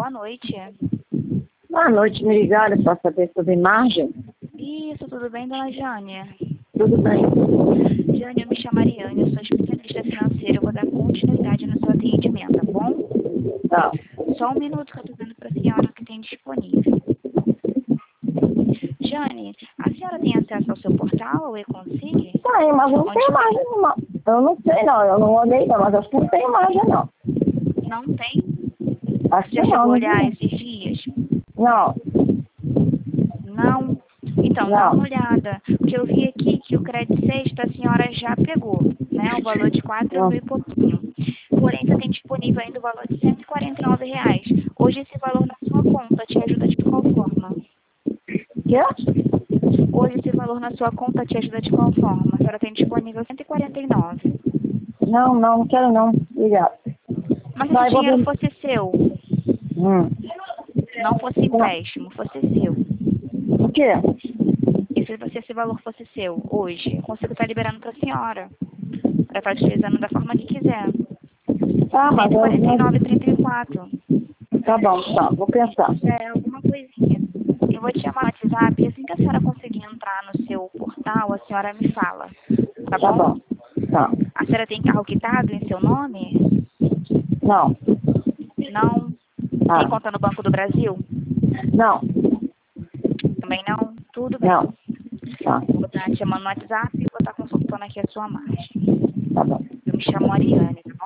boa noite. Boa noite, me ligaram para saber sobre margem. Isso, tudo bem, dona Jane? Tudo bem. Jane, eu me chamo Ariane, eu sou especialista financeira, eu vou dar continuidade no seu atendimento, tá bom? Tá. Só um minuto que eu tô dando para a senhora o que tem disponível. Jane, a senhora tem acesso ao seu portal, ao e-Consig? Tem, mas eu não tenho margem não. Eu não sei não, eu não olhei não, mas acho que não tenho margem não. Não tem? Acho que Já não, chegou a não olhar tem. esses dias? Não, Não? Então, dá uma não. olhada. Porque eu vi aqui que o crédito sexta a senhora já pegou, né? O valor de 4 Não. mil e pouquinho. Porém, você tem disponível ainda o valor de R$ 149. Hoje esse valor na sua conta te ajuda de qual forma? Quê? Hoje esse valor na sua conta te ajuda de qual forma? A senhora tem disponível 149. Não, não quero não. Obrigado. Mas se Vai, esse vou dinheiro ver. fosse seu, Hum. não fosse empréstimo, fosse seu, O quê? e se esse valor fosse seu hoje, eu consigo estar liberando para a senhora, para estar utilizando da forma que quiser. Ah, mas eu... 149,34. Tá bom, tá. Vou pensar. É alguma coisinha. Eu vou te chamar no WhatsApp e assim que a senhora conseguir entrar no seu portal, a senhora me fala. Tá Tá bom? bom. Tá. A senhora tem carro quitado em seu nome? Não. Não? Tem Ah. conta no Banco do Brasil? Não. Também não? Tudo bem. Não. Tá. Vou estar te chamando no WhatsApp e vou estar consultando aqui a sua margem. Tá bom. Eu me chamo Ariane, tá